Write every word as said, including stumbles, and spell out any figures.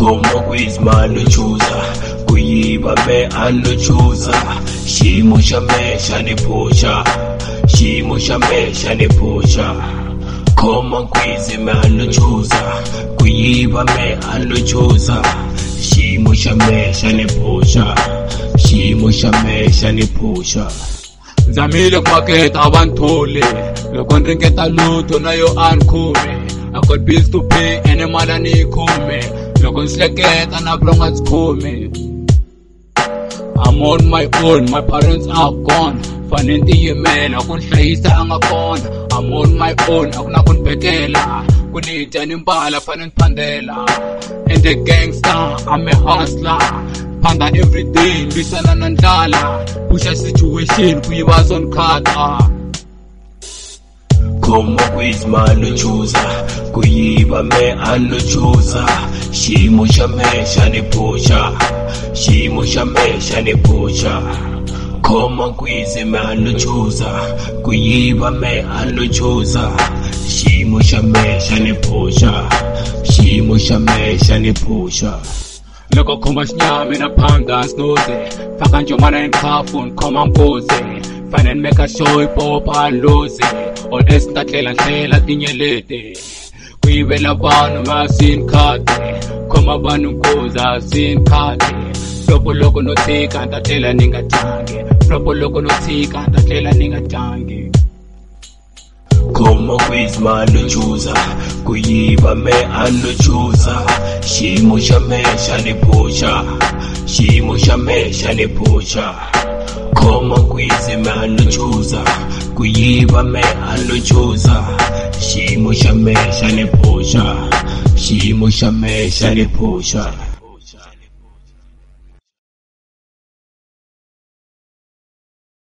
Khoma kwizimali uchuza kuyiba me aluchuza xiyimo xa me xa ni phusha xiyimo xa me xa ni phusha khoma kwizimali uchuza kuyiba me aluchuza xiyimo xa me xa ni phusha xiyimo xa me xa ni phusha Zamile kumaketa abanthole loko ndringeta lutho nayo ankhume I got bills to pay and imali anikhume loko nsihleketa na bulonga tsikhume I'm on my own, my parents are gone fane ntiyimela ku nihlayisa anga kona I'm on my own akuna ku nibekela ku ni dya ni mbala fane niphandela and the gangster I'm a hustler phanda everyday lwisana na ndlala pusha situation kuyiba zonkhata khoma kwizimali uchuza kuyiba me aluchuza xiyimo xa me xa ni phusha xiyimo xa me xa ni phusha khoma kwizimali uchuza kuyiba me aluchuza xiyimo xa me xa ni phusha xiyimo xa me xa ni phusha loko khoma xinyami na phanga snoze faka njomana enkhafu nikhoma mpoze fane ni make sure ipopa loze all else ntatlela nhlela tinyelete kuyivela vanhu va sin khate khoma vanhu nkoza sin khate propo loko no tshika ntatlela ni nga tlangi propo loko no tshika ntatlela ni nga tlangi khoma kwizimali uchuza kuyiba me aluchuza xiyimo xa me xa ni phusha xiyimo xa me xa ni phusha khoma kwizimali uchuza kuyiba me aluchuza xiyimo xa me xa ni phusha xiyimo xa me xa ni phusha